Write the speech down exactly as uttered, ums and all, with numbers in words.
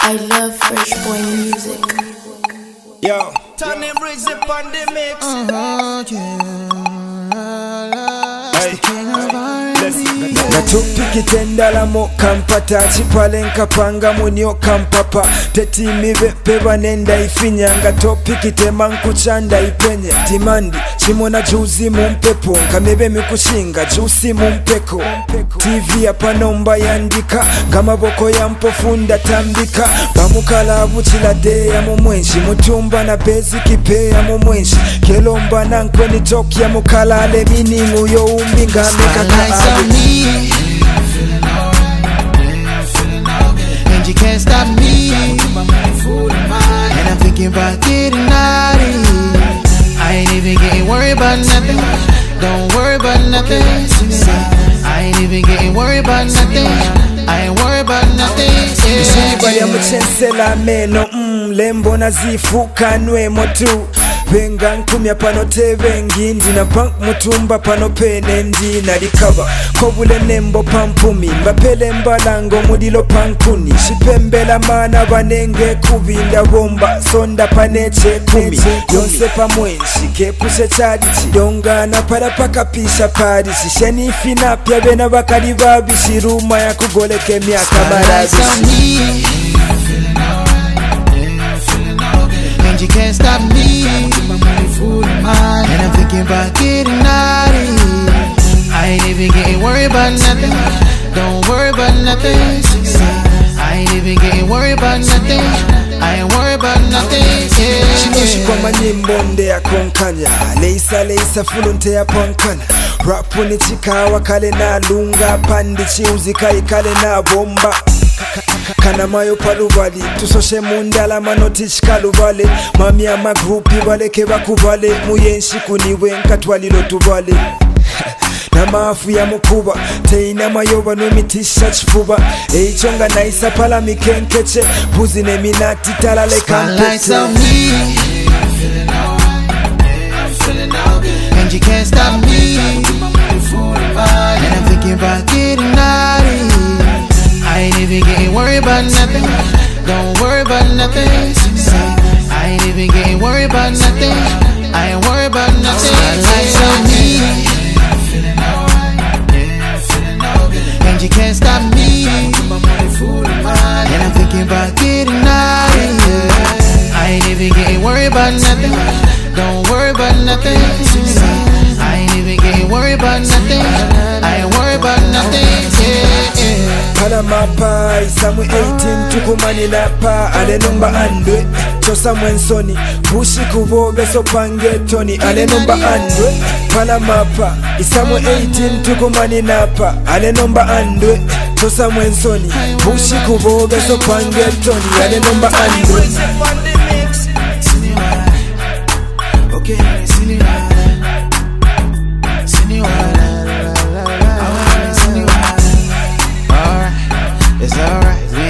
I love Fresh Boy music. Yo, Tony Briggs upon the mix. Uh-huh, yeah. hey, The king of R and B. natupikitendala mo kampata chipale nkapanga munyo kampapa tetimibe peba nenda ifinya ngatopikitema nkuchanda ipenye timandi chimona juzi mumpepo nkamebe mikushinga jusi mumpeko TV apanomba yandika ngamaboko ya mpofunda tambika bamukala buchila deya mumwenshi mutumba na bezi kipeya mumwenshi kelomba nankweni tokya mukalale miningu yo umbi ngameka ka And you can't stop me. And I'm thinking about getting naughty. I ain't even getting worried about nothing. Don't worry about nothing. I ain't even getting worried about nothing. I ain't worried about nothing. Shiba ya mchensela meno mm, lembo na zifuka nwemo tu Venga nkumya pano teve ngindi na punk mutumba pano pene ndi na likava Kobule nembo pampumi mbapele mbalango mudilo pankuni Shipembela mana banenge kubinda bomba sonda paneche kumi Yonse pa mwenshi kepuse chadichi Dongana para paka pisha parishi Sheni fina pya bena bakali babishi Ruma ya kugoleke miaka marabishi And you can't stop me. And I'm thinking about getting naughty. I ain't even getting worried about nothing. Don't worry about nothing. I ain't even getting worried about nothing. I ain't worried about nothing. Shinoshi kwa manyimbo nde ya konkanya Leisa leisa fulunte ya ponkana Rapu ni chikawa kale na lunga Pandi chiuzi kai kale na bomba Kana mayo paluvali Tusoshe mundala manoti chikaluvale Mami ya magrupi wale keba kuvale Muyenshi kuniwe nkatwalilo tuvale na maafu ya mukuba teina mayoba numitisha chifuba eichonga naisa pala mikenkeche buzi ne minati talale kampete And you can't stop me. And I'm thinking about getting naughty. I ain't even getting worried about nothing. Don't worry about nothing. I ain't even getting worried about nothing. I ain't worried about nothing. And you can't stop me. And I'm thinking about getting naughty. I ain't even getting worried about nothing. Don't worry about nothing. I ain't even getting worried about nothing. I ain't worried about nothing. Yeah, yeah. Panamapa isamu eighteen tukumani napa ale numba andwe Chosa mwensoni pushi kubobe so pangetoni ale numba andwe Panamapa isamu eighteen tukumani napa ale numba andwe Chosa mwensoni pushi kubobe so pangetoni ale numba andwe Okay, It's alright, it's